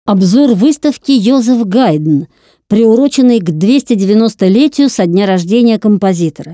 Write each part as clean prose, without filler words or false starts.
Обзор выставки Йозеф Гайдн, приуроченный к 290-летию со дня рождения композитора.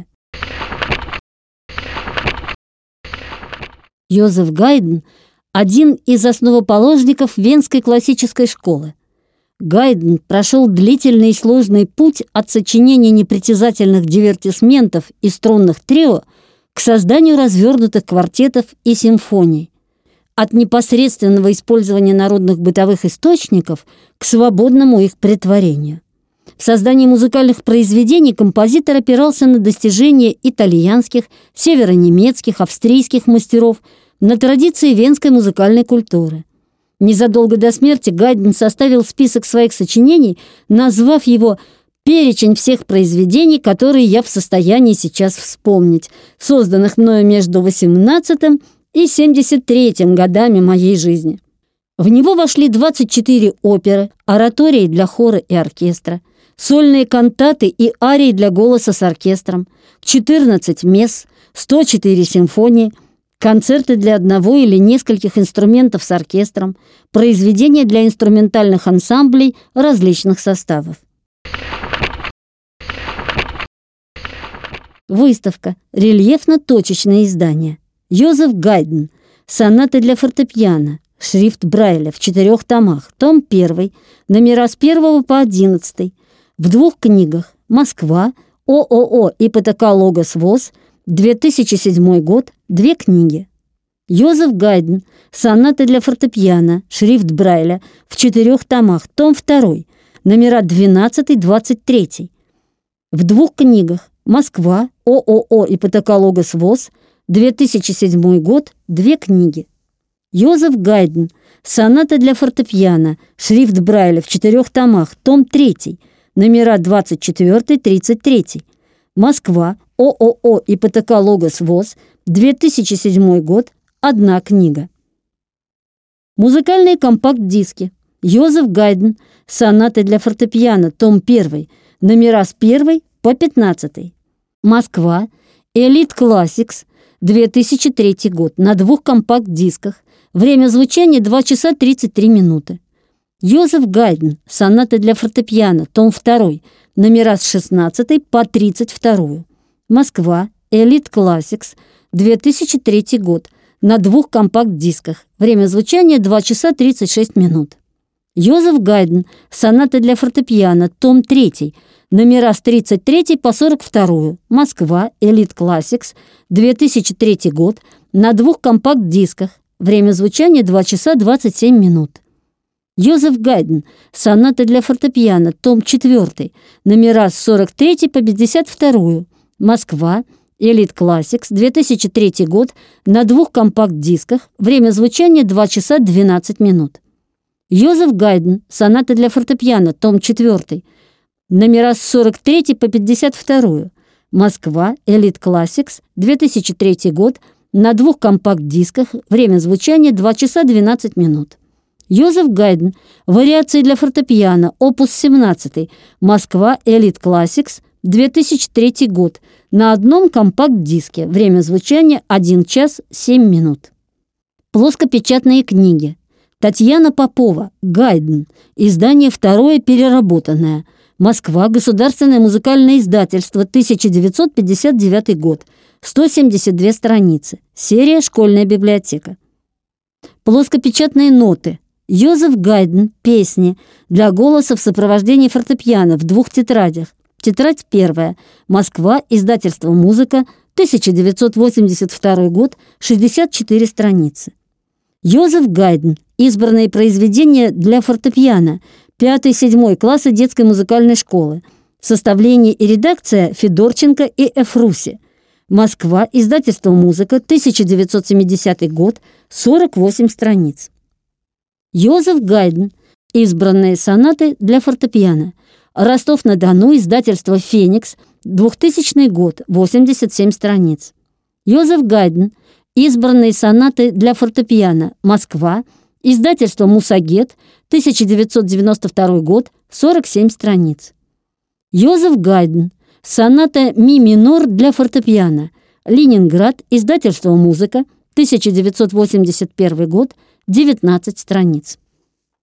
Йозеф Гайдн – один из основоположников Венской классической школы. Гайдн прошел длительный и сложный путь от сочинения непритязательных дивертисментов и струнных трио к созданию развернутых квартетов и симфоний. От непосредственного использования народных бытовых источников к свободному их претворению. В создании музыкальных произведений композитор опирался на достижения итальянских, северонемецких, австрийских мастеров, на традиции венской музыкальной культуры. Незадолго до смерти Гайдн составил список своих сочинений, назвав его «Перечень всех произведений, которые я в состоянии сейчас вспомнить, созданных мною между 18 и 73-м годами моей жизни». В него вошли 24 оперы, оратории для хора и оркестра, сольные кантаты и арии для голоса с оркестром, 14 месс, 104 симфонии, концерты для одного или нескольких инструментов с оркестром, произведения для инструментальных ансамблей различных составов. Выставка. Рельефно-точечное издание. Йозеф Гайдн. Сонаты для фортепиано. Шрифт Брайля в 4 томах. Том 1. Номера с 1 по 11. В 2 книгах. Москва. ООО ипотека Логос ВОЗ. 2007 год. 2 книги. Йозеф Гайдн. Сонаты для фортепиано. Шрифт Брайля в 4 томах. Том 2. Номера 12-23. В 2 книгах. Москва. ООО ипотека Логос ВОЗ. 2007 год. 2 книги. Йозеф Гайдн. Сонаты для фортепиано. Шрифт Брайля в 4 томах. Том 3. Номера 24-33. Москва. ООО ипотека Логос ВОЗ. 2007 год. 1 книга. Музыкальные компакт-диски. Йозеф Гайдн. Сонаты для фортепиано. Том 1. Номера с 1 по 15. Москва. Элит Классикс. 2003 год. На 2 компакт-дисках. Время звучания 2 часа 33 минуты. Йозеф Гайдн. Сонаты для фортепиано. Том 2. Номера с 16 по 32. Москва. Элит Классикс. 2003 год. На 2 компакт-дисках. Время звучания 2 часа 36 минут. Йозеф Гайдн. Сонаты для фортепиано. Том 3. Номера с 33 по 42. Москва. Элит Классикс. 2003 год. На 2 компакт-дисках. Время звучания 2 часа 27 минут. Йозеф Гайдн. Сонаты для фортепиано. Том 4. Номера с 43 по 52. Москва. Элит Классикс. 2003 год. На 2 компакт-дисках. Время звучания 2 часа 12 минут. Йозеф Гайдн. Сонаты для фортепиано. Том 4. Номера с 43 по 52. Москва. Элит Классикс. 2003 год. На 2 компакт-дисках. Время звучания 2 часа 12 минут. Йозеф Гайдн. Вариации для фортепиано. Опус 17. Москва. Элит Классикс. 2003 год. На 1 компакт-диске. Время звучания 1 час 7 минут. Плоскопечатные книги. Татьяна Попова. Гайдн. Издание 2 переработанное. Москва. Государственное музыкальное издательство. 1959 год. 172 страницы. Серия «Школьная библиотека». Плоскопечатные ноты. Йозеф Гайдн. Песни для голоса в сопровождении фортепиано в 2 тетрадях. Тетрадь 1. Москва. Издательство «Музыка». 1982 год. 64 страницы. Йозеф Гайдн. Избранные произведения для фортепиано. 5-7 классы детской музыкальной школы. Составление и редакция Федорченко и Эфруси. Москва. Издательство «Музыка». 1970 год. 48 страниц. Йозеф Гайдн. Избранные сонаты для фортепиано. Ростов-на-Дону. Издательство «Феникс». 2000 год. 87 страниц. Йозеф Гайдн. Избранные сонаты для фортепиано. Москва. Издательство «Мусагет». 1992 год. 47 страниц. Йозеф Гайдн. Соната ми минор для фортепиано. Ленинград. Издательство «Музыка». 1981 год. 19 страниц.